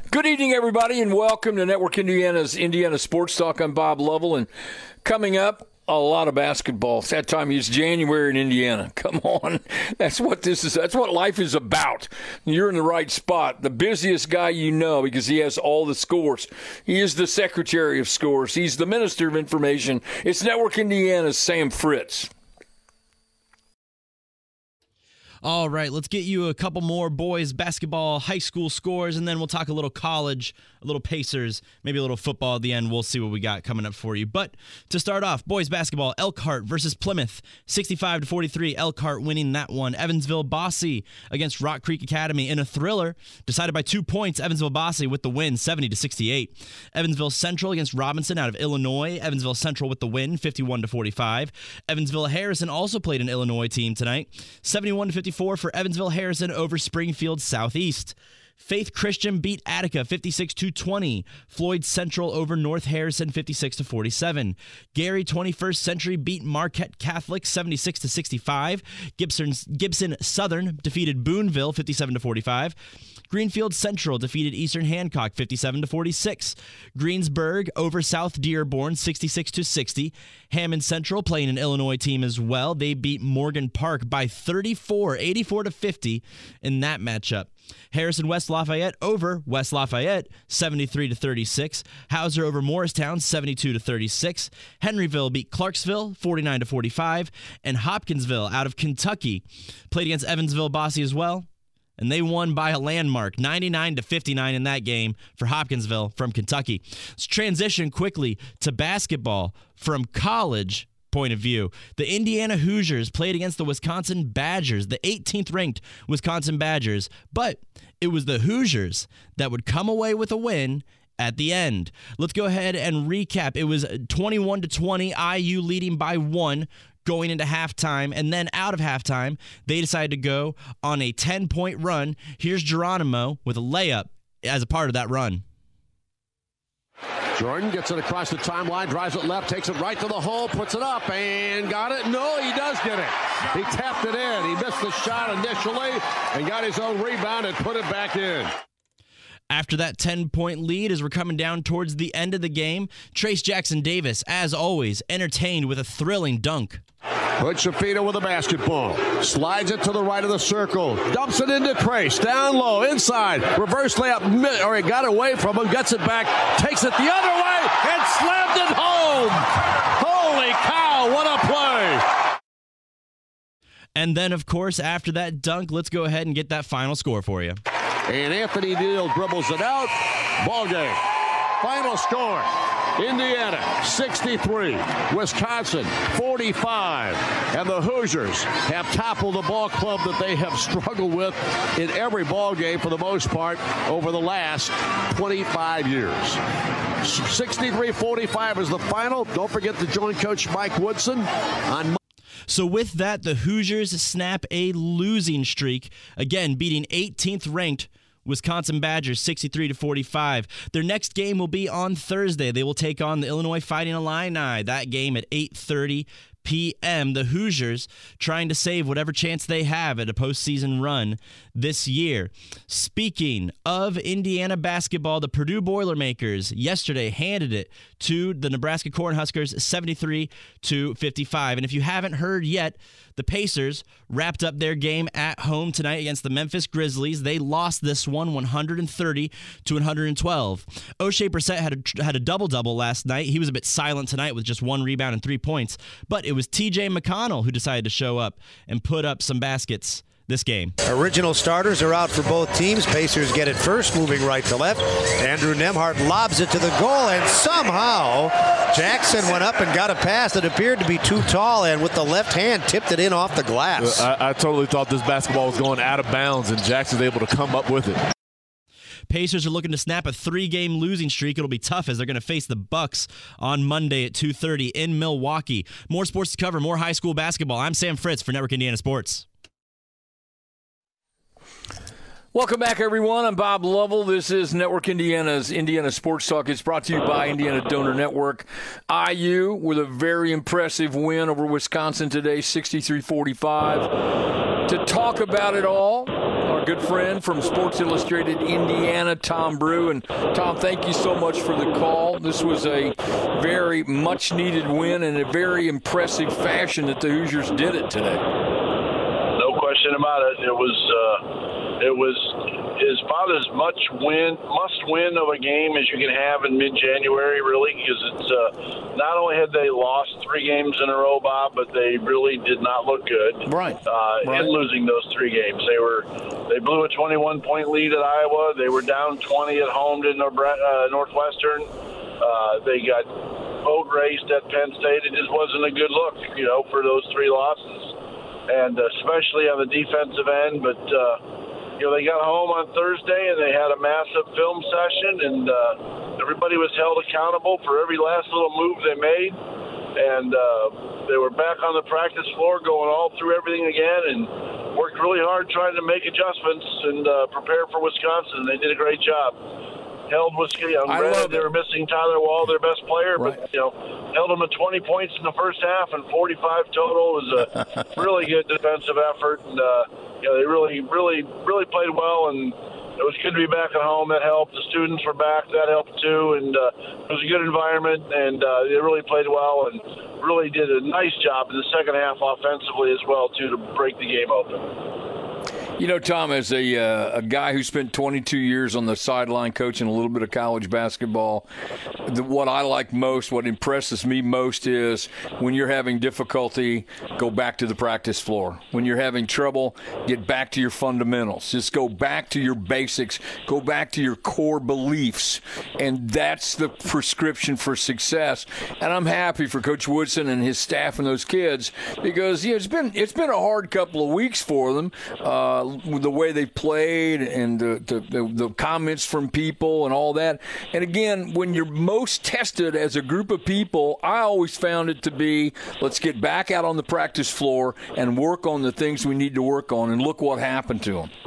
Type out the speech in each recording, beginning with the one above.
Good evening, everybody, and welcome to Network Indiana's Indiana Sports Talk. I'm Bob Lovell, and coming up, a lot of basketball. It's that time. It's January in Indiana. Come on. That's what this is. That's what life is about. You're in the right spot. The busiest guy you know because he has all the scores. He is the Secretary of Scores. He's the Minister of Information. It's Network Indiana's Sam Fritz. All right, let's get you a couple more boys basketball high school scores, and then we'll talk a little college, a little Pacers, maybe a little football at the end. We'll see what we got coming up for you. But to start off, boys basketball, Elkhart versus Plymouth, 65-43. Elkhart winning that one. Evansville Bosse against Rock Creek Academy in a thriller, decided by 2 points. Evansville Bosse with the win, 70-68. Evansville Central against Robinson out of Illinois. Evansville Central with the win, 51-45. Evansville Harrison also played an Illinois team tonight, 71-54 for Evansville Harrison over Springfield Southeast. Faith Christian beat Attica 56-20. Floyd Central over North Harrison 56-47. Gary 21st Century beat Marquette Catholic 76-65. Gibson Southern defeated Boonville 57-45. Greenfield Central defeated Eastern Hancock 57-46. Greensburg over South Dearborn 66-60. Hammond Central playing an Illinois team as well. They beat Morgan Park by 34, 84-50 in that matchup. Harrison West Lafayette over West Lafayette 73-36. Hauser over Morristown 72-36. Henryville beat Clarksville 49-45. And Hopkinsville out of Kentucky played against Evansville Bosse as well, and they won by a landmark, 99-59 in that game for Hopkinsville from Kentucky. Let's transition quickly to basketball from college point of view. The Indiana Hoosiers played against the Wisconsin Badgers, the 18th ranked Wisconsin Badgers, but it was the Hoosiers that would come away with a win at the end. Let's go ahead and recap. It was 21-20, IU leading by 1 going into halftime, and then out of halftime, they decided to go on a 10-point run. Here's Geronimo with a layup as a part of that run. Jordan gets it across the timeline, drives it left, takes it right to the hole, puts it up, and got it. No, he does get it. He tapped it in. He missed the shot initially and got his own rebound and put it back in. After that 10-point lead, as we're coming down towards the end of the game, Trace Jackson Davis, as always, entertained with a thrilling dunk. Butch Shafino with the basketball. Slides it to the right of the circle. Dumps it into Trace. Down low, inside. Reverse layup. Or he got away from him. Gets it back. Takes it the other way. And slammed it home. Holy cow, what a play. And then, of course, after that dunk, let's go ahead and get that final score for you. And Anthony Neal dribbles it out. Ball game. Final score. Indiana 63, Wisconsin 45, and the Hoosiers have toppled the ball club that they have struggled with in every ball game for the most part over the last 25 years. 63-45 is the final. Don't forget to join Coach Mike Woodson on. So with that, the Hoosiers snap a losing streak, again beating 18th ranked Wisconsin Badgers 63-45. Their next game will be on Thursday. They will take on the Illinois Fighting Illini. That game at 8:30 p.m. The Hoosiers trying to save whatever chance they have at a postseason run this year. Speaking of Indiana basketball, the Purdue Boilermakers yesterday handed it to the Nebraska Cornhuskers 73-55. And if you haven't heard yet, the Pacers wrapped up their game at home tonight against the Memphis Grizzlies. They lost this one 130-112. O'Shea Brissett had a double-double last night. He was a bit silent tonight with just 1 rebound and 3 points. But it was T.J. McConnell who decided to show up and put up some baskets this game. Original starters are out for both teams. Pacers get it first, moving right to left. Andrew Nembhard lobs it to the goal, and somehow Jackson went up and got a pass that appeared to be too tall, and with the left hand tipped it in off the glass. I totally thought this basketball was going out of bounds, and Jackson's able to come up with it. Pacers are looking to snap a 3-game losing streak. It'll be tough as they're going to face the Bucks on Monday at 2:30 in Milwaukee. More sports to cover, more high school basketball. I'm Sam Fritz for Network Indiana Sports. Welcome back, everyone. I'm Bob Lovell. This is Network Indiana's Indiana Sports Talk. It's brought to you by Indiana Donor Network. IU with a very impressive win over Wisconsin today, 63-45. To talk about it all, our good friend from Sports Illustrated Indiana, Tom Brew. And, Tom, thank you so much for the call. This was a very much-needed win in a very impressive fashion that the Hoosiers did it today. No question about it. It was about as much must-win of a game as you can have in mid-January, really, because it's not only had they lost 3 games in a row, Bob, but they really did not look good. Right. In losing those 3 games. They blew a 21-point lead at Iowa. They were down 20 at home to Northwestern. They got boat raced at Penn State. It just wasn't a good look, for those 3 losses, and especially on the defensive end, but they got home on Thursday and they had a massive film session, and everybody was held accountable for every last little move they made. And they were back on the practice floor going all through everything again and worked really hard trying to make adjustments and prepare for Wisconsin. They did a great job. Held Wisconsin. They were missing Tyler Wall, their best player, right. But held them to 20 points in the first half and 45 total. It was a really good defensive effort, and they really played well. And it was good to be back at home. That helped. The students were back. That helped too. And it was a good environment, and they really played well and really did a nice job in the second half offensively as well too to break the game open. Tom, as a guy who spent 22 years on the sideline coaching a little bit of college basketball, what I like most, what impresses me most is when you're having difficulty, go back to the practice floor. When you're having trouble, get back to your fundamentals. Just go back to your basics. Go back to your core beliefs. And that's the prescription for success. And I'm happy for Coach Woodson and his staff and those kids because it's been a hard couple of weeks for them. The way they played and the comments from people and all that. And again, when you're most tested as a group of people, I always found it to be, let's get back out on the practice floor and work on the things we need to work on. And look what happened to them.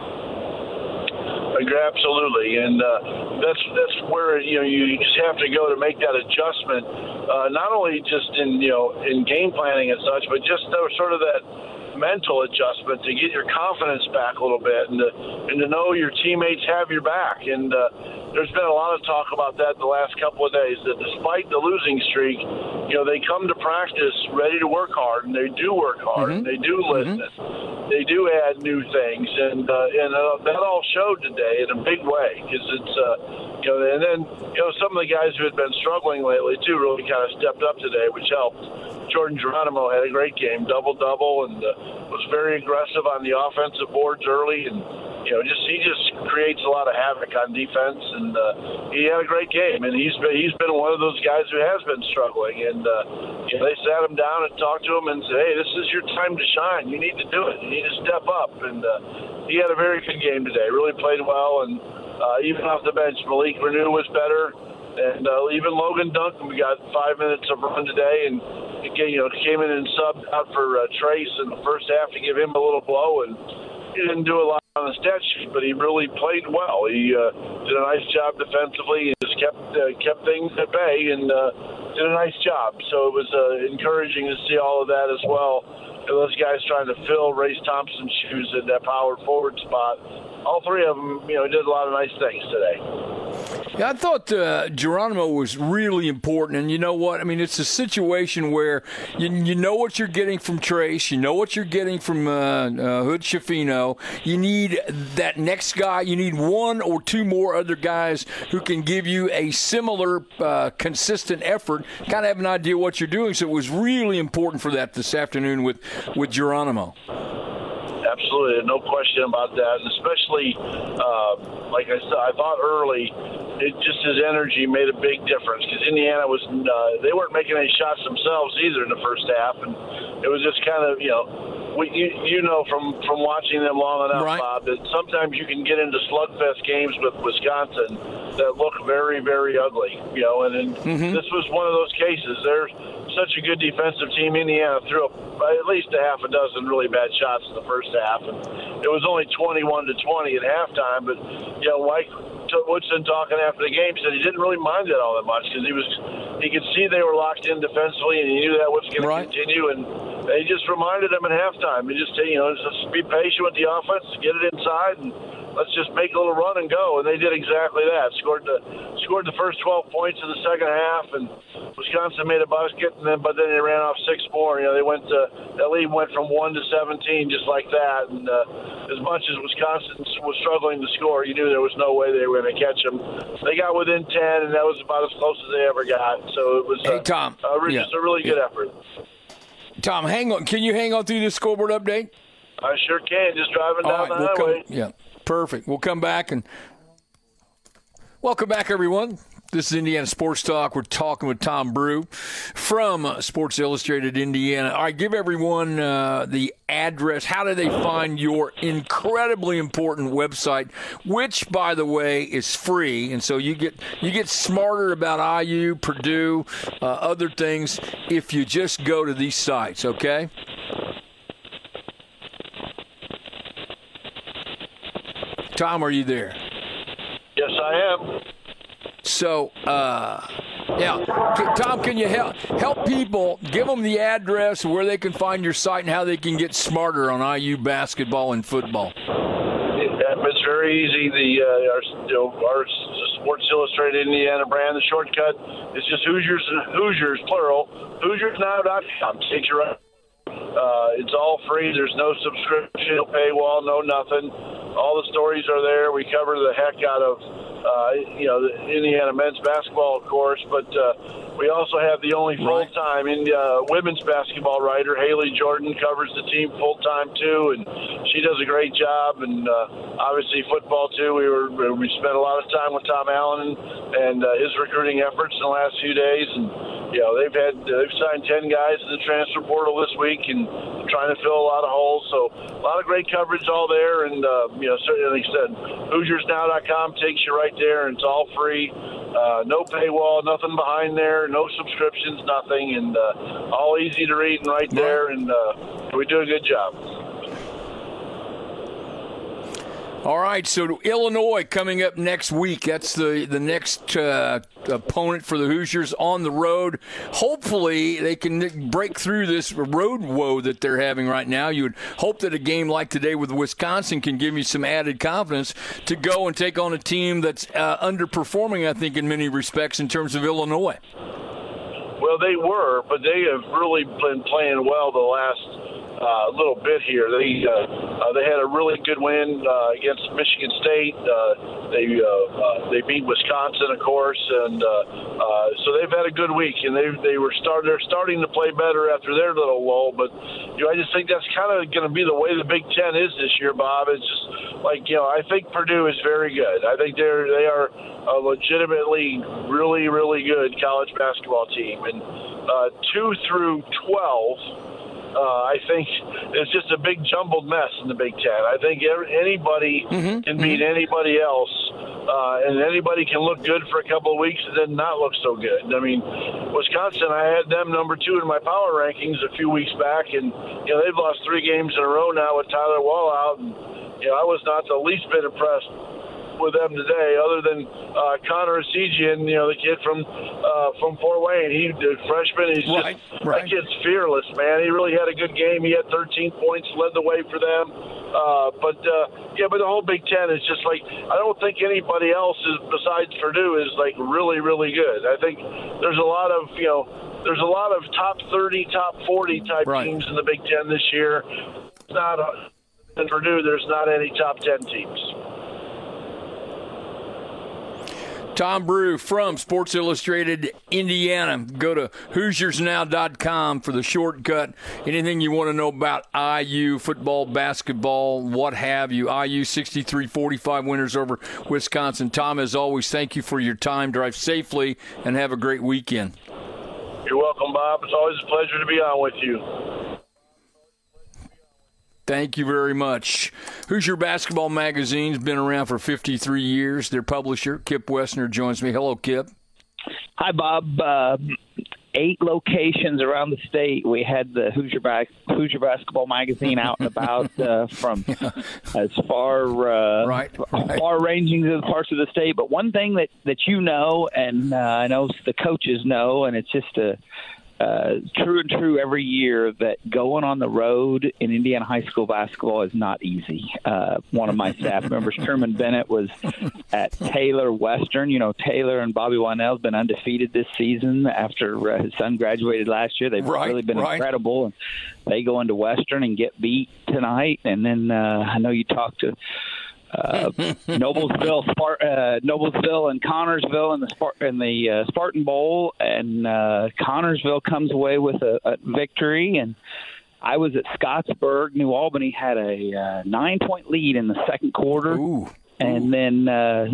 Absolutely, and that's where you just have to go to make that adjustment. Not only just in game planning and such, but just sort of that mental adjustment to get your confidence back a little bit and to know your teammates have your back. And there's been a lot of talk about that the last couple of days, that despite the losing streak, they come to practice ready to work hard, and they do work hard, and they do listen. They do add new things, and that all showed today in a big way, because it's and then some of the guys who had been struggling lately too really kind of stepped up today, which helped. Jordan Geronimo had a great game, double-double, and was very aggressive on the offensive boards early, and he just creates a lot of havoc on defense, and he had a great game, and he's been one of those guys who has been struggling, and they sat him down and talked to him and said, hey, this is your time to shine. You need to do it. You need to step up, and he had a very good game today. Really played well, and even off the bench, Malik Renew was better, and even Logan Duncan, we got 5 minutes of run today, and came in and subbed out for Trace in the first half to give him a little blow, and he didn't do a lot on the stat sheet, but he really played well. He did a nice job defensively. He just kept things at bay and did a nice job. So it was encouraging to see all of that as well. And those guys trying to fill Race Thompson's shoes at that power forward spot. All 3 of them, did a lot of nice things today. Yeah, I thought Geronimo was really important, and you know what? I mean, it's a situation where you know what you're getting from Trace, you know what you're getting from Hood Schifino. You need that next guy. You need 1 or 2 more other guys who can give you a similar, consistent effort, kind of have an idea what you're doing. So it was really important for that this afternoon with Geronimo. Absolutely, no question about that, and especially, like I said, I thought early, his energy made a big difference, because Indiana they weren't making any shots themselves either in the first half, and it was just kind of, from watching them long enough, right, Bob, that sometimes you can get into slugfest games with Wisconsin that look very, very ugly, and this was one of those cases. They're such a good defensive team. Indiana threw up at least a half a dozen really bad shots in the first half, and it was only 21-20 at halftime. But Mike Woodson talking after the game said he didn't really mind it all that much because he could see they were locked in defensively, and he knew that was going to continue. And they just reminded him at halftime, and just just be patient with the offense, get it inside, and let's just make a little run and go. And they did exactly that. Scored the first 12 points in the second half, and Wisconsin made a basket, but then they ran off 6 more. That lead went from 1 to 17 just like that. And as much as Wisconsin was struggling to score, you knew there was no way they were going to catch them. They got within 10, and that was about as close as they ever got. So it was Tom, just a really good effort. Tom, hang on. Can you hang on through this scoreboard update? I sure can. Just driving down the highway. Perfect. We'll come back and welcome back, everyone. This is Indiana Sports Talk. We're talking with Tom Brew from Sports Illustrated Indiana. All right, give everyone the address. How do they find your incredibly important website, which, by the way, is free? And so you get smarter about IU, Purdue, other things if you just go to these sites, okay? Tom, are you there? Yes, I am. So, Tom, can you help people, give them the address where they can find your site and how they can get smarter on IU basketball and football? It's very easy. Our Sports Illustrated Indiana brand, the shortcut is just Hoosiers, plural, HoosiersNow.com. Takes you right. It's all free. There's no subscription, no paywall, no nothing. All the stories are there. We cover the heck out of the Indiana men's basketball, of course, but we also have the only full-time women's basketball writer. Haley Jordan covers the team full-time too, and she does a great job. And obviously football too. We spent a lot of time with Tom Allen and his recruiting efforts in the last few days, and they've signed 10 guys in the transfer portal this week and trying to fill a lot of holes. So a lot of great coverage all there, and certainly, like I said, HoosiersNow.com takes you right there, and it's all free. No paywall, nothing behind there, no subscriptions, nothing, and all easy to read and right there, and we do a good job. All right, so Illinois coming up next week. That's the next opponent for the Hoosiers on the road. Hopefully they can break through this road woe that they're having right now. You would hope that a game like today with Wisconsin can give you some added confidence to go and take on a team that's underperforming, I think, in many respects in terms of Illinois. Well, they were, but they have really been playing well the last little bit here. They had a really good win against Michigan State. They beat Wisconsin, of course, and so they've had a good week. And they're starting to play better after their little lull. But I just think that's kind of going to be the way the Big Ten is this year, Bob. It's just like I think Purdue is very good. I think they are a legitimately really, really good college basketball team. And 2 through 12. I think it's just a big jumbled mess in the Big Ten. I think anybody can beat anybody else, and anybody can look good for a couple of weeks and then not look so good. I mean, Wisconsin, I had them number 2 in my power rankings a few weeks back, and they've lost 3 games in a row now with Tyler Wall out, and I was not the least bit impressed with them today, other than Connor Esigian, the kid from Fort Wayne. He's a freshman. He's that kid's fearless, man. He really had a good game. He had 13 points, led the way for them. But the whole Big Ten is just like, I don't think anybody else besides Purdue is like really, really good. I think there's a lot of top 30, top 40 type teams in the Big Ten this year. Not in Purdue. There's not any top 10 teams. Tom Brew from Sports Illustrated Indiana. Go to HoosiersNow.com for the shortcut. Anything you want to know about IU, football, basketball, what have you. IU 63-45 winners over Wisconsin. Tom, as always, thank you for your time. Drive safely and have a great weekend. You're welcome, Bob. It's always a pleasure to be on with you. Thank you very much. Hoosier Basketball Magazine's been around for 53 years. Their publisher, Kip Wessner, joins me. Hello, Kip. Hi, Bob. 8 locations around the state. We had the Hoosier Basketball Magazine out and about from as far far-ranging to the parts of the state. But one thing that you know, and I know the coaches know, and it's just true every year, that going on the road in Indiana high school basketball is not easy. One of my staff members, Truman Bennett, was at Taylor Western. You know, Taylor and Bobby Wynell have been undefeated this season after his son graduated last year. They've really been incredible. And they go into Western and get beat tonight. And then I know you talked to Noblesville and Connorsville in the Spartan Bowl, and Connorsville comes away with a victory. And I was at Scottsburg. New Albany had a 9-point lead in the second quarter. And then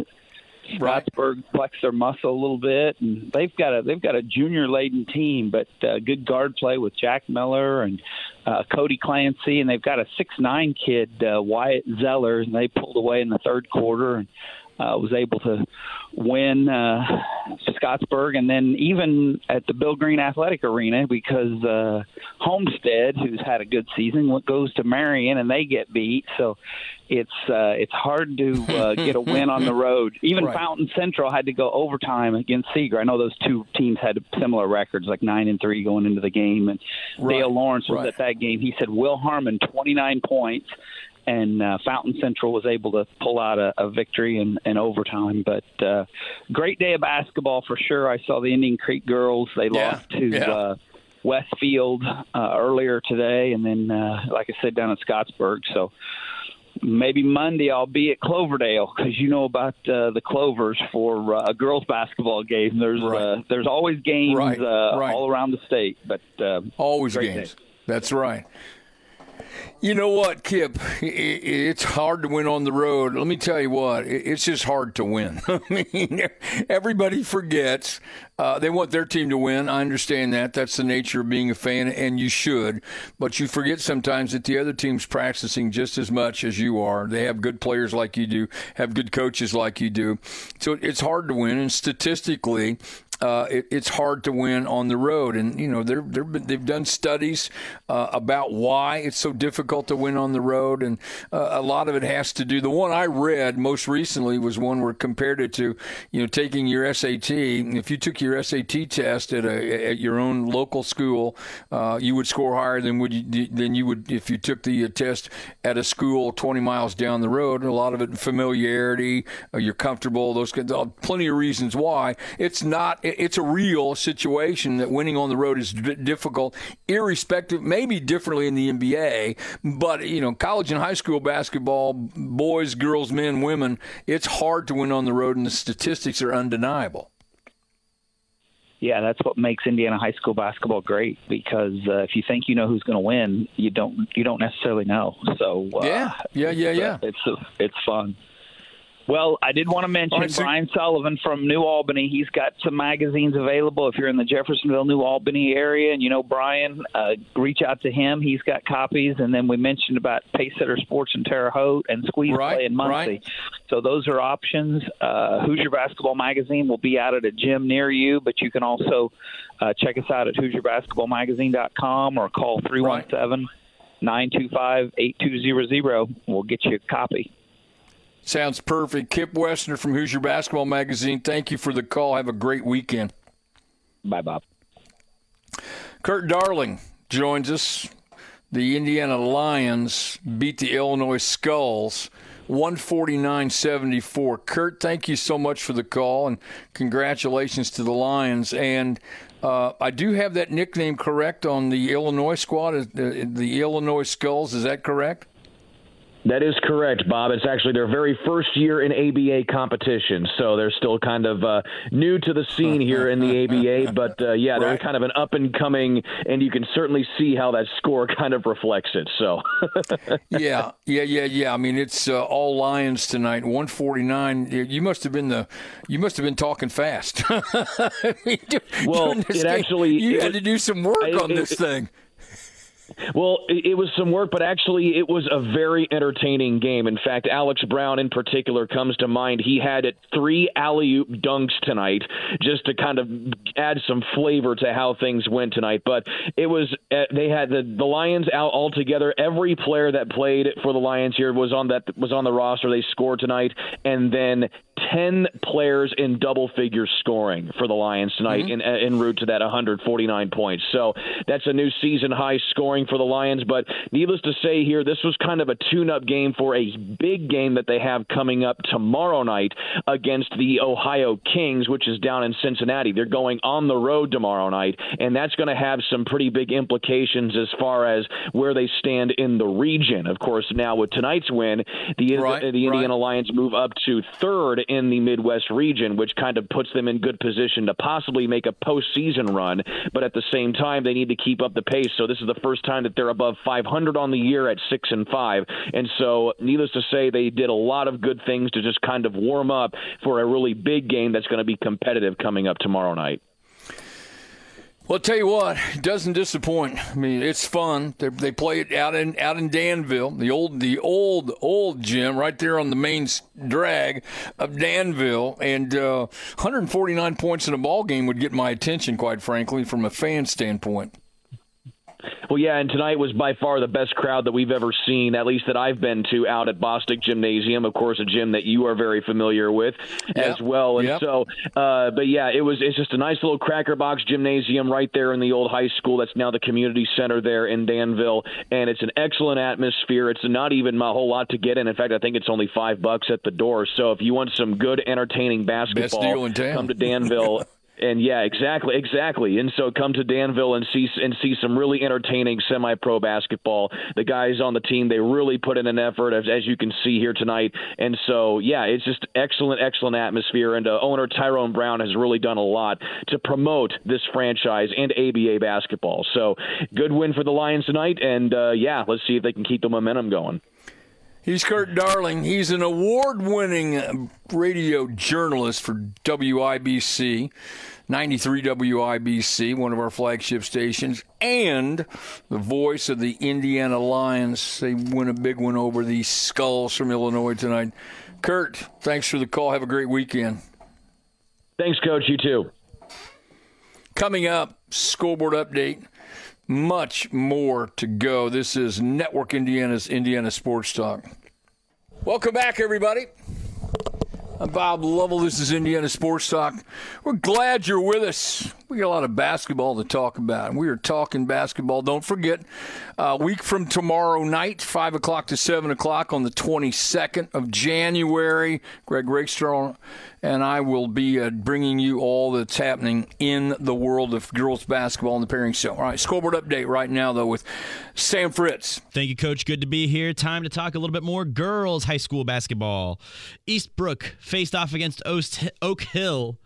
Scottsburg flexed their muscle a little bit, and they've got a junior-laden team, but good guard play with Jack Miller and Cody Clancy, and they've got a 6'9" kid, Wyatt Zeller, and they pulled away in the third quarter and was able to win Scottsburg. And then even at the Bill Green Athletic Arena, because Homestead, who's had a good season, goes to Marion and they get beat. So it's hard to get a win on the road. Even Fountain Central had to go overtime against Seeger. I know those two teams had similar records, like 9-3 going into the game. And Dale Lawrence was at that game. He said Will Harmon 29 points. And Fountain Central was able to pull out a victory in overtime. But great day of basketball for sure. I saw the Indian Creek girls. They lost to Westfield earlier today. And then, like I said, down at Scottsburg. So maybe Monday I'll be at Cloverdale, because you know about the Clovers for a girls basketball game. There's always games all around the state. But always games. Day. That's right. You know what, Kip? It's hard to win on the road. Let me tell you what, it's just hard to win. I mean, everybody forgets. They want their team to win. I understand that. That's the nature of being a fan, and you should. But you forget sometimes that the other team's practicing just as much as you are. They have good players like you do, have good coaches like you do. So it's hard to win, and statistically, it's hard to win on the road. And, you know, they've done studies about why it's so difficult to win on the road. And a lot of it has to do, the one I read most recently was one where compared it to, you know, taking your SAT. If you took your SAT test at your own local school, you would score higher than you would if you took the test at a school 20 miles down the road. A lot of it familiarity, you're comfortable, those kinds of, plenty of reasons why. It's a real situation that winning on the road is difficult, irrespective, maybe differently in the NBA, but, you know, college and high school basketball, boys, girls, men, women, it's hard to win on the road, and the statistics are undeniable. Yeah, that's what makes Indiana high school basketball great, because if you think you know who's going to win, you don't necessarily know. So it's fun. Well, I did want to mention Brian Sullivan from New Albany. He's got some magazines available if you're in the Jeffersonville, New Albany area. And you know Brian, reach out to him. He's got copies. And then we mentioned about Pacesetter Sports in Terre Haute and Squeeze Play in Muncie. So those are options. Hoosier Basketball Magazine will be out at a gym near you, but you can also check us out at HoosierBasketballMagazine.com or call 317-925-8200. We'll get you a copy. Sounds perfect. Kip Wessner from Hoosier Basketball Magazine, thank you for the call. Have a great weekend. Bye, Bob. Kurt Darling joins us. The Indiana Lions beat the Illinois Skulls 149-74. Kurt, thank you so much for the call, and congratulations to the Lions. And I do have that nickname correct on the Illinois squad, the Illinois Skulls. Is that correct? That is correct, Bob. It's actually their very first year in ABA competition, so they're still kind of new to the scene here in the ABA. But, they're kind of an up-and-coming, and you can certainly see how that score kind of reflects it. So, Yeah. I mean, it's all Lions tonight. 149. You must have been talking fast. Well, it actually you had to do some work on this thing. Well, it was some work, but actually it was a very entertaining game. In fact, Alex Brown in particular comes to mind. He had 3 alley-oop dunks tonight just to kind of add some flavor to how things went tonight. But it was they had the Lions out altogether. Every player that played for the Lions here was on the roster. They scored tonight, and then 10 players in double figure scoring for the Lions tonight en route to that 149 points. So that's a new season high scoring for the Lions. But needless to say here, this was kind of a tune-up game for a big game that they have coming up tomorrow night against the Ohio Kings, which is down in Cincinnati. They're going on the road tomorrow night, and that's going to have some pretty big implications as far as where they stand in the region. Of course, now with tonight's win, the Indiana Lions move up to 3rd in the Midwest region, which kind of puts them in good position to possibly make a postseason run. But at the same time, they need to keep up the pace. So this is the first time that they're above 500 on the year at 6-5. And so needless to say, they did a lot of good things to just kind of warm up for a really big game that's going to be competitive coming up tomorrow night. Well, I'll tell you what, it doesn't disappoint. I mean, it's fun. They play it out in Danville, the old gym right there on the main drag of Danville, and 149 points in a ball game would get my attention, quite frankly, from a fan standpoint. Well, yeah, and tonight was by far the best crowd that we've ever seen, at least that I've been to out at Bostic Gymnasium, of course, a gym that you are very familiar with as well. And so, but yeah, it's just a nice little Cracker Box Gymnasium right there in the old high school. That's now the community center there in Danville, and it's an excellent atmosphere. It's not even a whole lot to get in. In fact, I think it's only $5 at the door. So if you want some good, entertaining basketball, best deal in town. Come to Danville. And yeah, exactly. And so come to Danville and see some really entertaining semi-pro basketball. The guys on the team, they really put in an effort, as you can see here tonight. And so, yeah, it's just excellent atmosphere. And owner Tyrone Brown has really done a lot to promote this franchise and ABA basketball. So good win for the Lions tonight. And yeah, let's see if they can keep the momentum going. He's Kurt Darling. He's an award-winning radio journalist for WIBC, 93 WIBC, one of our flagship stations, and the voice of the Indiana Lions. They win a big one over the Skulls from Illinois tonight. Kurt, thanks for the call. Have a great weekend. Thanks, Coach. You too. Coming up, scoreboard update. Much more to go. This is Network Indiana's Indiana Sports Talk. Welcome back, everybody. I'm Bob Lovell. This is Indiana Sports Talk. We're glad you're with us. We got a lot of basketball to talk about. We are talking basketball. Don't forget, a week from tomorrow night, 5 o'clock to 7 o'clock on the 22nd of January, Greg Rakestraw and I will be bringing you all that's happening in the world of girls basketball in the Pairing Show. All right, scoreboard update right now, though, with Sam Fritz. Thank you, Coach. Good to be here. Time to talk a little bit more girls high school basketball. Eastbrook faced off against Oak Hill.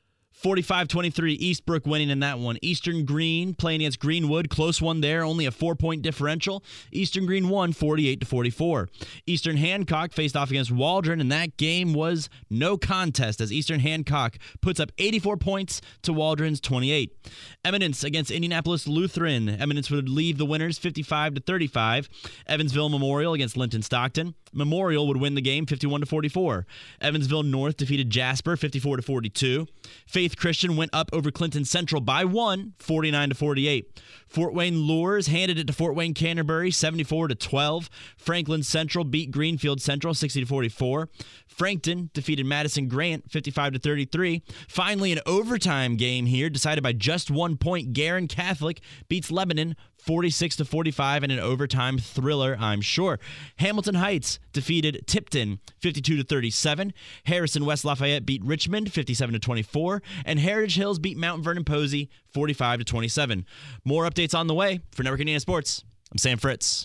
45-23, Eastbrook winning in that one. Eastern Green playing against Greenwood. Close one there, only a 4-point differential. Eastern Green won 48-44. Eastern Hancock faced off against Waldron, and that game was no contest as Eastern Hancock puts up 84 points to Waldron's 28. Eminence against Indianapolis Lutheran. Eminence would leave the winners 55-35. Evansville Memorial against Linton Stockton. Memorial would win the game 51-44. Evansville North defeated Jasper 54-42. Faith Christian went up over Clinton Central by 1, 49-48. Fort Wayne Lures handed it to Fort Wayne Canterbury 74-12. Franklin Central beat Greenfield Central 60-44. Frankton defeated Madison Grant 55-33. Finally, an overtime game here decided by just 1 point. Garin Catholic beats Lebanon 46-45 in an overtime thriller, I'm sure. Hamilton Heights defeated Tipton 52-37. Harrison West Lafayette beat Richmond 57-24. And Heritage Hills beat Mount Vernon Posey 45-27. More updates on the way. For Network Indiana Sports, I'm Sam Fritz.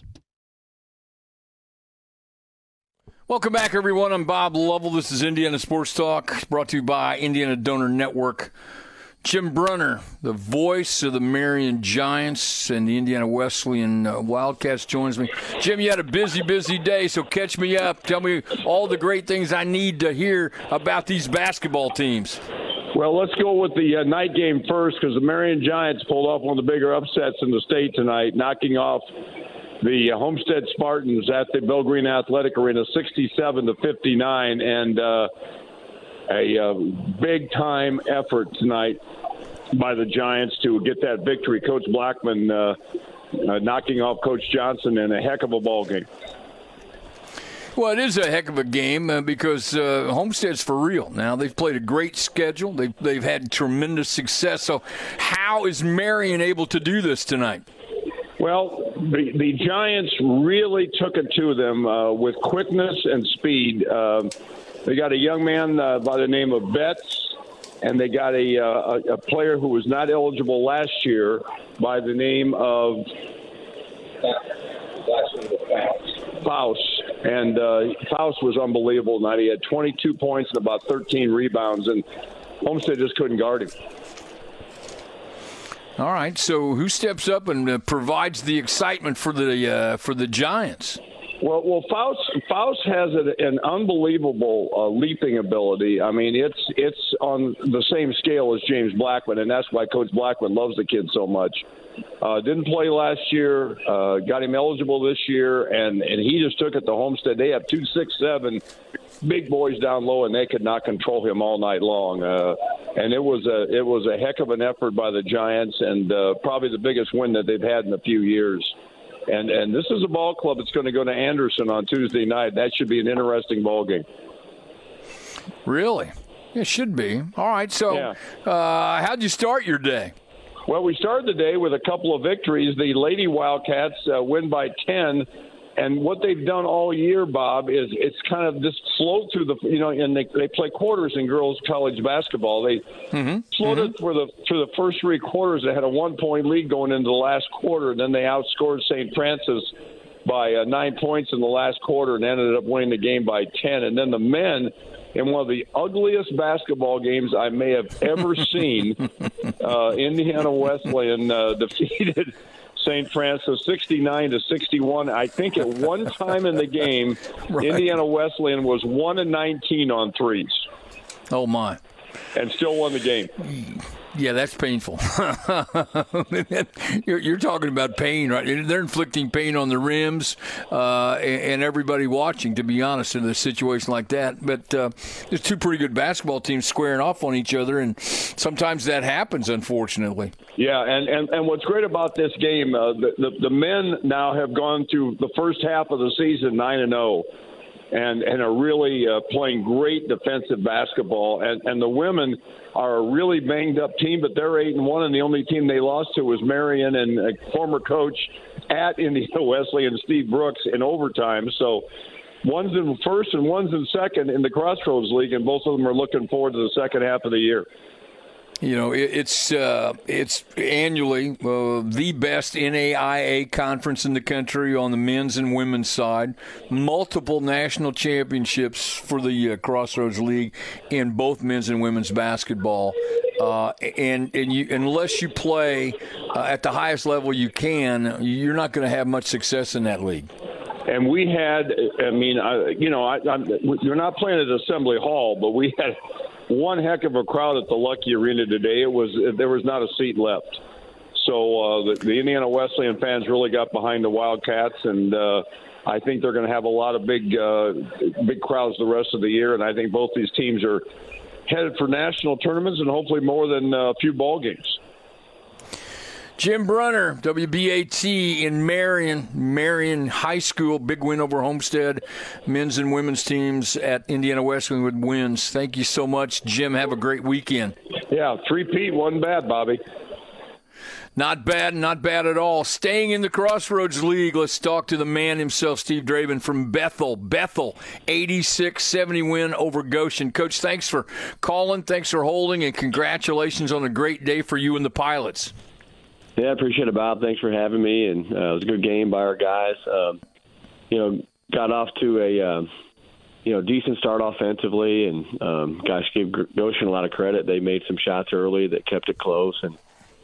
Welcome back, everyone. I'm Bob Lovell. This is Indiana Sports Talk, brought to you by Indiana Donor Network. Jim Brunner, the voice of the Marion Giants and the Indiana Wesleyan Wildcats, joins me. Jim, you had a busy day, so catch me up. Tell me all the great things I need to hear about these basketball teams. Well, let's go with the night game first because the Marion Giants pulled off one of the bigger upsets in the state tonight, knocking off the Homestead Spartans at the Bill Green Athletic Arena 67-59, and a big-time effort tonight by the Giants to get that victory. Coach Blackman knocking off Coach Johnson in a heck of a ball game. Well, it is a heck of a game because Homestead's for real. Now, they've played a great schedule. They've had tremendous success. So how is Marion able to do this tonight? Well, the Giants really took it to them with quickness and speed. They got a young man by the name of Betts, and they got a player who was not eligible last year by the name of Faust. And Faust was unbelievable tonight. He had 22 points and about 13 rebounds, and Homestead just couldn't guard him. All right, so who steps up and provides the excitement for the Giants? Well, Faust has an unbelievable leaping ability. I mean, it's on the same scale as James Blackman, and that's why Coach Blackman loves the kid so much. Didn't play last year, got him eligible this year, and he just took it to Homestead. They have 2 6'7" big boys down low, and they could not control him all night long. And it was a heck of an effort by the Giants, and probably the biggest win that they've had in a few years. And this is a ball club that's going to go to Anderson on Tuesday night. That should be an interesting ball game. Really? It should be. All right, so how'd you start your day? Well, we started the day with a couple of victories. The Lady Wildcats win by 10. And what they've done all year, Bob, is it's kind of just flowed through and they play quarters in girls college basketball. They floated through the first 3 quarters. They had a 1-point lead going into the last quarter, and then they outscored St. Francis by 9 points in the last quarter and ended up winning the game by 10. And then the men, in one of the ugliest basketball games I may have ever seen, Indiana Wesleyan defeated St. Francis 69-61. I think at one time in the game, Indiana Wesleyan was 1-19 on threes. Oh, my. And still won the game. Yeah, that's painful. You're talking about pain, right? They're inflicting pain on the rims and everybody watching, to be honest, in a situation like that. But there's 2 pretty good basketball teams squaring off on each other, and sometimes that happens, unfortunately. Yeah, and what's great about this game, the men now have gone through the first half of the season 9-0. And are really playing great defensive basketball. And the women are a really banged-up team, but they're 8-1, and the only team they lost to was Marion and a former coach at Indiana Wesleyan, Steve Brooks, in overtime. So one's in first and one's in second in the Crossroads League, and both of them are looking forward to the second half of the year. You know, it's annually the best NAIA conference in the country on the men's and women's side. Multiple national championships for the Crossroads League in both men's and women's basketball. And you, unless you play at the highest level you can, you're not going to have much success in that league. And we had, you're not playing at Assembly Hall, but we had one heck of a crowd at the Lucky Arena today. There was not a seat left. So the Indiana Wesleyan fans really got behind the Wildcats, and I think they're going to have a lot of big crowds the rest of the year. And I think both these teams are headed for national tournaments and hopefully more than a few ball games. Jim Brunner, WBAT in Marion High School, big win over Homestead. Men's and women's teams at Indiana Wesleyan with wins. Thank you so much, Jim. Have a great weekend. Yeah, 3-peat wasn't bad, Bobby. Not bad at all. Staying in the Crossroads League, let's talk to the man himself, Steve Draven from Bethel. Bethel, 86-70 win over Goshen. Coach, thanks for calling, thanks for holding, and congratulations on a great day for you and the Pilots. Yeah, I appreciate it, Bob. Thanks for having me. And it was a good game by our guys. Got off to a decent start offensively, and guys gave Goshen a lot of credit. They made some shots early that kept it close. And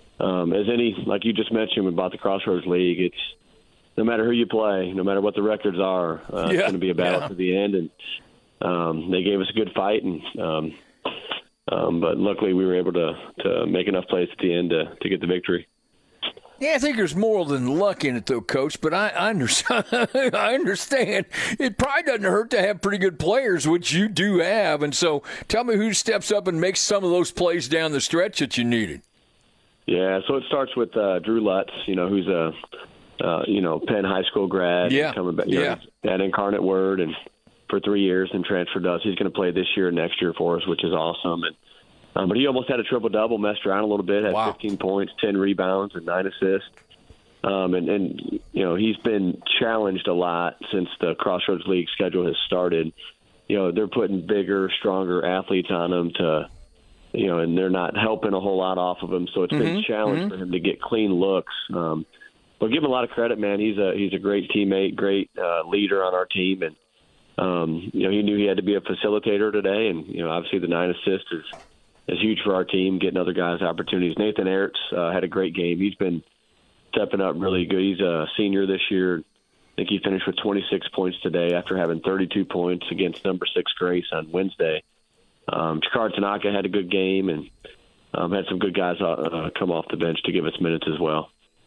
like you just mentioned about the Crossroads League, it's no matter who you play, no matter what the records are, it's going to be a battle to the end. And they gave us a good fight, and But luckily, we were able to make enough plays at the end to get the victory. Yeah, I think there's more than luck in it, though, Coach. But I understand. I understand. It probably doesn't hurt to have pretty good players, which you do have. And so, tell me who steps up and makes some of those plays down the stretch that you needed. Yeah, so it starts with Drew Lutz, who's a Penn High School grad. Yeah, coming back, yeah. At Incarnate Word and for 3 years and transferred to us. He's going to play this year and next year for us, which is awesome. And but he almost had a triple-double, messed around a little bit, had 15 points, 10 rebounds, and 9 assists. And he's been challenged a lot since the Crossroads League schedule has started. They're putting bigger, stronger athletes on him and they're not helping a whole lot off of him. So it's been a challenge for him to get clean looks. But give him a lot of credit, man. He's a great teammate, great leader on our team. And, he knew he had to be a facilitator today. And, obviously the 9 assists is huge for our team, getting other guys opportunities. Nathan Ertz had a great game. He's been stepping up really good. He's a senior this year. I think he finished with 26 points today after having 32 points against number 6 Grace on Wednesday. Chikar Tanaka had a good game and had some good guys come off the bench to give us minutes as well.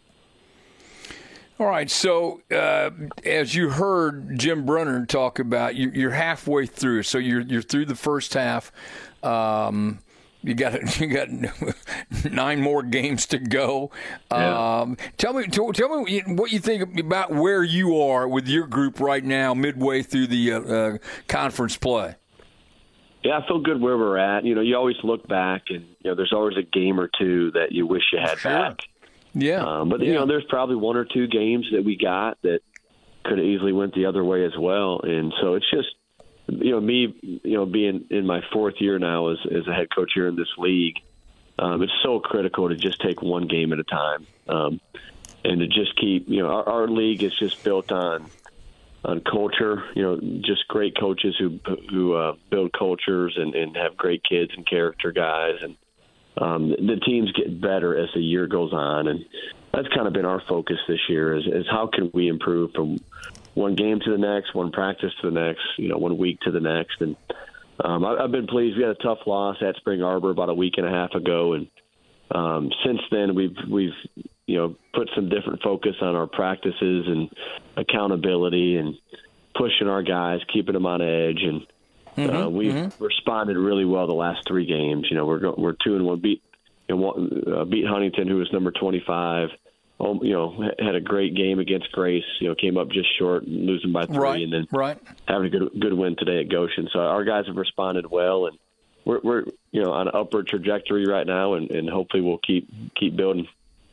All right, so as you heard Jim Brunner talk about, you're halfway through. So you're through the first half. You got 9 more games to go. Tell me what you think about where you are with your group right now, midway through the conference play. Yeah, I feel good where we're at. You always look back, and there's always a game or two that you wish you had back. Yeah, but there's probably 1 or 2 games that we got that could have easily went the other way as well. And so it's just, me, being in my 4th year now as a head coach here in this league, it's so critical to just take one game at a time, and to just keep, our league is just built on culture, just great coaches who build cultures and have great kids and character guys. And the teams get better as the year goes on. And that's kind of been our focus this year is how can we improve from one game to the next, one practice to the next, 1 week to the next. And I've been pleased. We had a tough loss at Spring Arbor about a week and a half ago. And since then we've put some different focus on our practices and accountability and pushing our guys, keeping them on edge. And we've responded really well the last 3 games. We're 2-1, beat Huntington, who was number 25. Had a great game against Grace. Came up just short, losing by 3, and then having a good win today at Goshen. So our guys have responded well, and we're on an upward trajectory right now, and hopefully we'll keep building.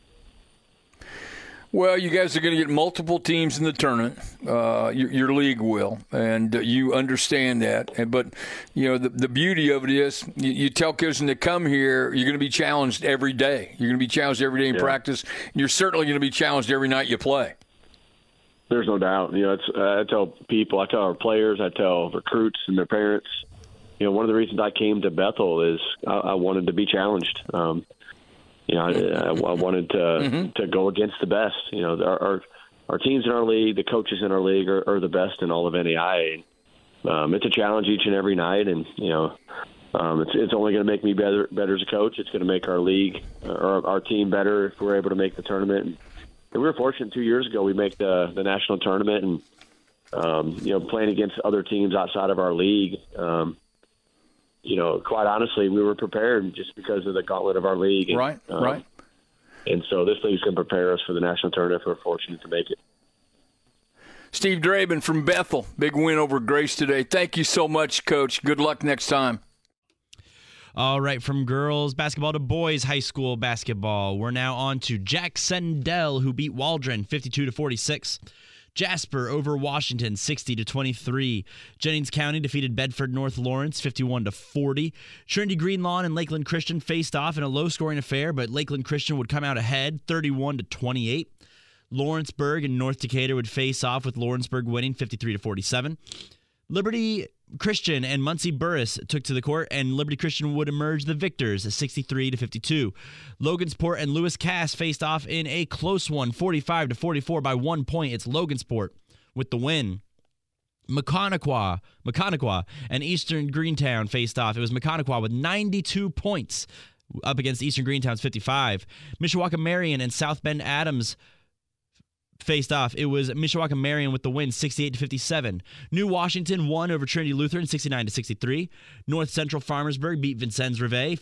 Well, you guys are going to get multiple teams in the tournament. Your league will, and you understand that. But, the beauty of it is you tell kids when they come here, you're going to be challenged every day. You're going to be challenged every day in practice. And you're certainly going to be challenged every night you play. There's no doubt. I tell people, I tell our players, I tell recruits and their parents, one of the reasons I came to Bethel is I wanted to be challenged. I wanted to go against the best. Our teams in our league, the coaches in our league are the best in all of NAIA. It's a challenge each and every night, and it's only going to make me better as a coach. It's going to make our league, or our team better if we're able to make the tournament. And we were fortunate 2 years ago we make the national tournament, and playing against other teams outside of our league. Quite honestly, we were prepared just because of the gauntlet of our league. And, right. And so this league's going to prepare us for the national tournament if we're fortunate to make it. Steve Draben from Bethel, big win over Grace today. Thank you so much, Coach. Good luck next time. All right, from girls basketball to boys high school basketball. We're now on to Jack Sendell, who beat Waldron 52-46. Jasper over Washington 60-23. Jennings County defeated Bedford North Lawrence 51-40. Trinity Greenlawn and Lakeland Christian faced off in a low-scoring affair, but Lakeland Christian would come out ahead 31-28. Lawrenceburg and North Decatur would face off with Lawrenceburg winning 53-47. Liberty Christian and Muncie Burris took to the court, and Liberty Christian would emerge the victors 63-52. Logansport and Lewis Cass faced off in a close one, 45-44 by 1 point. It's Logansport with the win. Maconaquah and Eastern Greentown faced off. It was Maconaquah with 92 points up against Eastern Greentown's 55. Mishawaka Marion and South Bend Adams faced off. It was Mishawaka Marion with the win, 68-57. New Washington won over Trinity Lutheran, 69-63. North Central Farmersburg beat Vincennes Rivet,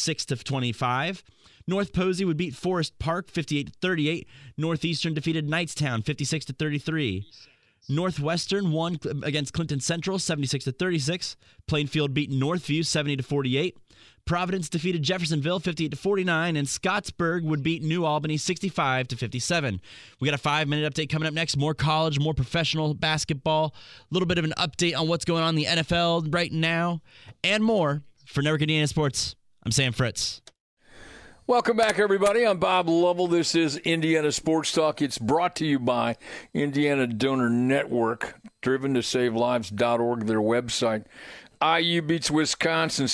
56-25. North Posey would beat Forest Park, 58-38. Northeastern defeated Knightstown, 56-33. Northwestern won against Clinton Central, 76-36. Plainfield beat Northview, 70-48. Providence defeated Jeffersonville 58-49, and Scottsburg would beat New Albany 65-57. We got a 5-minute update coming up next. More college, more professional basketball, a little bit of an update on what's going on in the NFL right now, and more. For Network Indiana Sports, I'm Sam Fritz. Welcome back, everybody. I'm Bob Lovell. This is Indiana Sports Talk. It's brought to you by Indiana Donor Network, driven-to-save-lives.org, their website. IU beats Wisconsin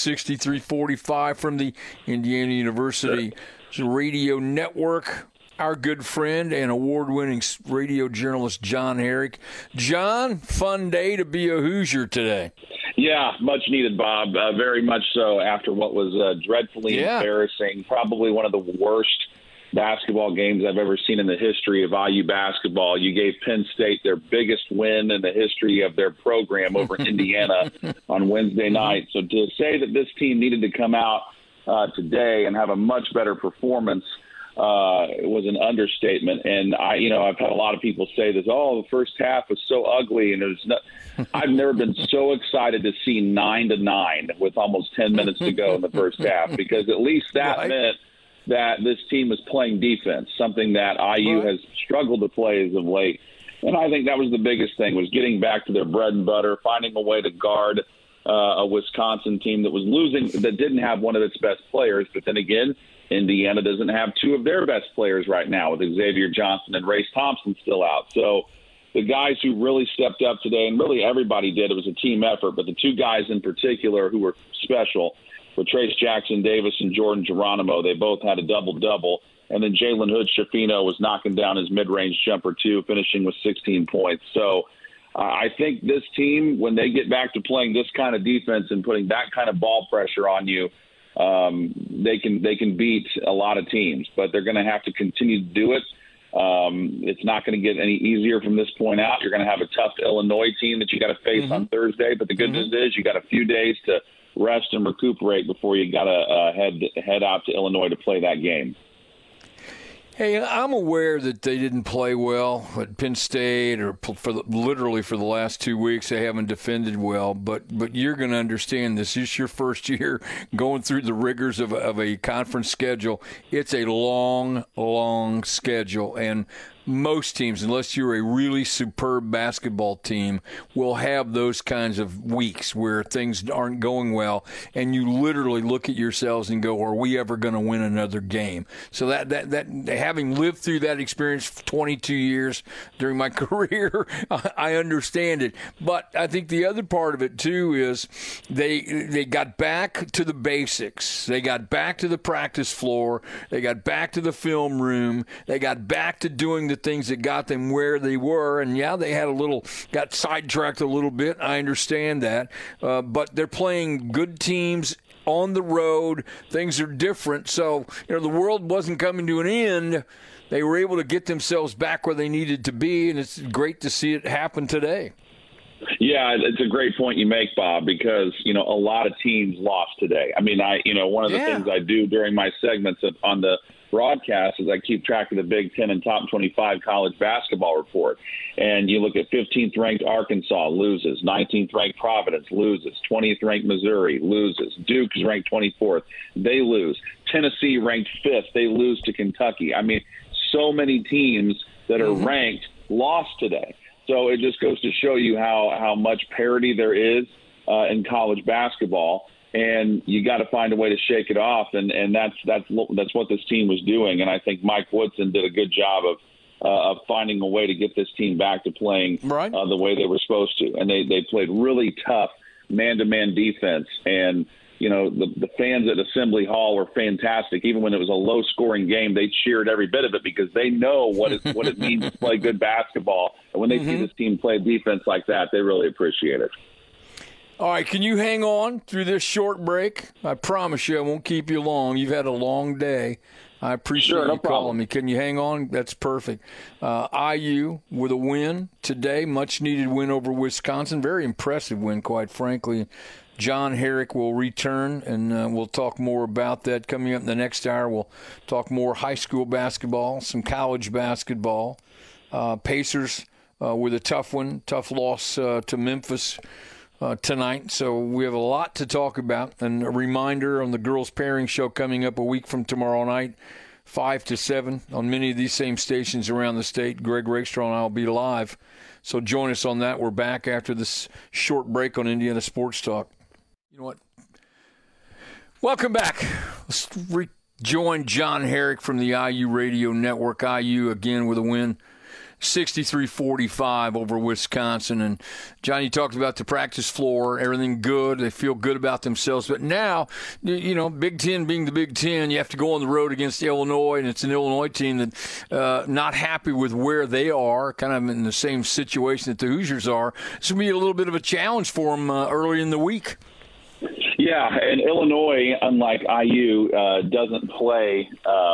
63-45 from the Indiana University Radio Network. Our good friend and award-winning radio journalist John Herrick. John, fun day to be a Hoosier today. Yeah, much needed, Bob. Very much so after what was dreadfully embarrassing, probably one of the worst basketball games I've ever seen in the history of IU basketball. You gave Penn State their biggest win in the history of their program over Indiana on Wednesday night. So to say that this team needed to come out today and have a much better performance was an understatement. And I've had a lot of people say this, the first half was so ugly, and I've never been so excited to see 9-9 with almost 10 minutes to go in the first half, because at least that meant that this team was playing defense, something that IU has struggled to play as of late. And I think that was the biggest thing, was getting back to their bread and butter, finding a way to guard a Wisconsin team that was losing, that didn't have one of its best players. But then again, Indiana doesn't have two of their best players right now, with Xavier Johnson and Race Thompson still out. So the guys who really stepped up today, and really everybody did, it was a team effort, but the two guys in particular who were special were Trace Jackson Davis and Jordan Geronimo. They both had a double-double. And then Jalen Hood-Schifino was knocking down his mid-range jumper, too, finishing with 16 points. So I think this team, when they get back to playing this kind of defense and putting that kind of ball pressure on you, they can beat a lot of teams. But they're going to have to continue to do it. It's not going to get any easier from this point out. You're going to have a tough Illinois team that you got to face on Thursday. But the good news is you got a few days to rest and recuperate before you got to head out to Illinois to play that game. Hey, I'm aware that they didn't play well at Penn State, or literally for the last 2 weeks they haven't defended well. But you're going to understand, this is your first year going through the rigors of a conference schedule. It's a long, long schedule, and most teams, unless you're a really superb basketball team, will have those kinds of weeks where things aren't going well, and you literally look at yourselves and go, are we ever going to win another game? So that having lived through that experience for 22 years during my career, I understand it. But I think the other part of it, too, is they got back to the basics. They got back to the practice floor. They got back to the film room. They got back to doing the things that got them where they were. And they had got sidetracked a little bit. I understand that. But they're playing good teams on the road. Things are different. So, the world wasn't coming to an end. They were able to get themselves back where they needed to be, and it's great to see it happen today. Yeah, it's a great point you make, Bob, because, a lot of teams lost today. I mean, one of the things I do during my segments on the broadcast is I keep track of the Big Ten and top 25 college basketball report. And you look at 15th ranked Arkansas loses, 19th ranked Providence loses, 20th ranked Missouri loses, Duke is ranked 24th, they lose, Tennessee ranked 5th, they lose to Kentucky. I mean, so many teams that are ranked lost today. So it just goes to show you how much parity there is in college basketball. And you got to find a way to shake it off, and that's what this team was doing. And I think Mike Woodson did a good job of finding a way to get this team back to playing the way they were supposed to. And they played really tough man-to-man defense. And the fans at Assembly Hall were fantastic. Even when it was a low-scoring game, they cheered every bit of it because they know what it means to play good basketball. And when they see this team play defense like that, they really appreciate it. All right, can you hang on through this short break? I promise you I won't keep you long. You've had a long day. I appreciate you calling me. Can you hang on? That's perfect. IU with a win today, much-needed win over Wisconsin. Very impressive win, quite frankly. John Herrick will return, and we'll talk more about that coming up in the next hour. We'll talk more high school basketball, some college basketball. Pacers with a tough loss to Memphis tonight. So we have a lot to talk about. And a reminder on the girls pairing show coming up a week from tomorrow night, 5 to 7 on many of these same stations around the state. Greg Rakestraw and I will be live. So join us on that. We're back after this short break on Indiana Sports Talk. You know what? Welcome back. Let's rejoin John Herrick from the IU Radio Network. IU again with a win. 63-45 over Wisconsin. And, John, you talked about the practice floor, everything good. They feel good about themselves. But now, Big Ten being the Big Ten, you have to go on the road against Illinois, and it's an Illinois team that not happy with where they are, kind of in the same situation that the Hoosiers are. It's going to be a little bit of a challenge for them early in the week. Yeah, and Illinois, unlike IU, doesn't play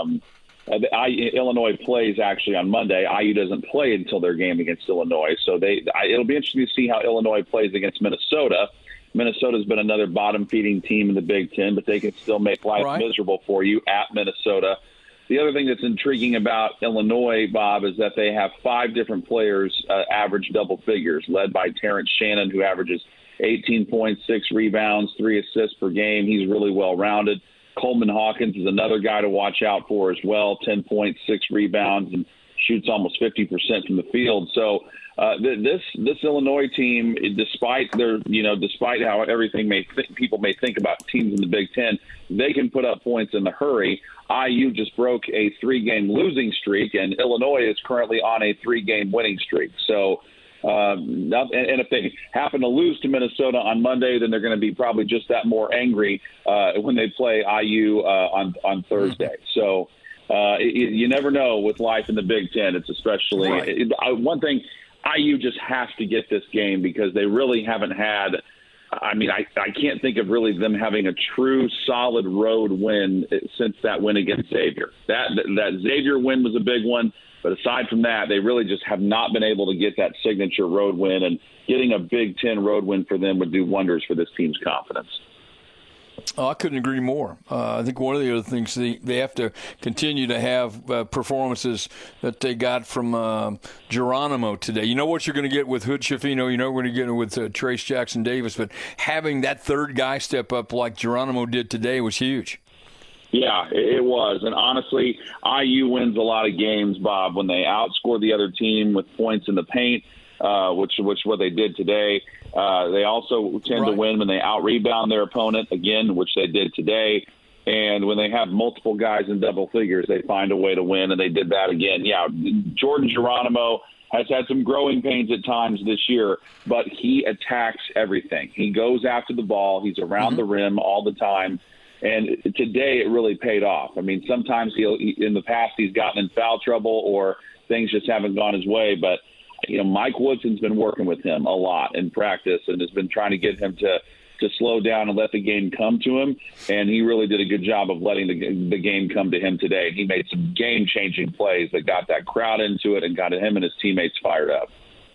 Illinois plays actually on Monday. IU doesn't play until their game against Illinois. So it'll be interesting to see how Illinois plays against Minnesota. Minnesota's been another bottom-feeding team in the Big Ten, but they can still make life miserable for you at Minnesota. The other thing that's intriguing about Illinois, Bob, is that they have 5 different players average double figures, led by Terrence Shannon, who averages 18 points, 6 rebounds, 3 assists per game. He's really well-rounded. Coleman Hawkins is another guy to watch out for as well, 10 points, 6 rebounds, and shoots almost 50% from the field. So this Illinois team, despite how everything people may think about teams in the Big Ten, they can put up points in a hurry. IU just broke a 3-game losing streak, and Illinois is currently on a 3-game winning streak. So. And if they happen to lose to Minnesota on Monday, then they're going to be probably just that more angry when they play IU on Thursday. So you never know with life in the Big Ten. It's especially one thing. IU just has to get this game because they really haven't had. I mean, I can't think of really them having a true solid road win since that win against Xavier. That Xavier win was a big one. But aside from that, they really just have not been able to get that signature road win, and getting a Big Ten road win for them would do wonders for this team's confidence. Oh, I couldn't agree more. I think one of the other things they have to continue to have performances that they got from Geronimo today. You know what you're going to get with Hood Schifino. You know what you're going to get with Trace Jackson Davis. But having that third guy step up like Geronimo did today was huge. Yeah, it was. And honestly, IU wins a lot of games, Bob, when they outscore the other team with points in the paint, which what they did today. They also tend to win when they out-rebound their opponent, again, which they did today. And when they have multiple guys in double figures, they find a way to win, and they did that again. Yeah, Jordan Geronimo has had some growing pains at times this year, but he attacks everything. He goes after the ball. He's around the rim all the time. And today it really paid off. I mean, sometimes in the past he's gotten in foul trouble or things just haven't gone his way. But, Mike Woodson's been working with him a lot in practice and has been trying to get him to slow down and let the game come to him. And he really did a good job of letting the game come to him today. He made some game-changing plays that got that crowd into it and got him and his teammates fired up.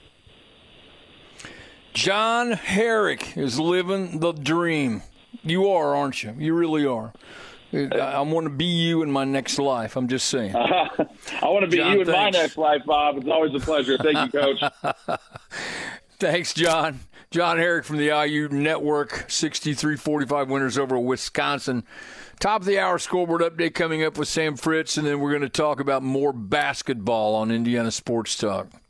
John Herrick is living the dream. You are, aren't you? You really are. I want to be you in my next life. I'm just saying. I want to be John, you in my next life, Bob. It's always a pleasure. Thank you, Coach. Thanks, John. John Herrick from the IU Network, 63-45 winners over Wisconsin. Top of the hour scoreboard update coming up with Sam Fritz, and then we're going to talk about more basketball on Indiana Sports Talk.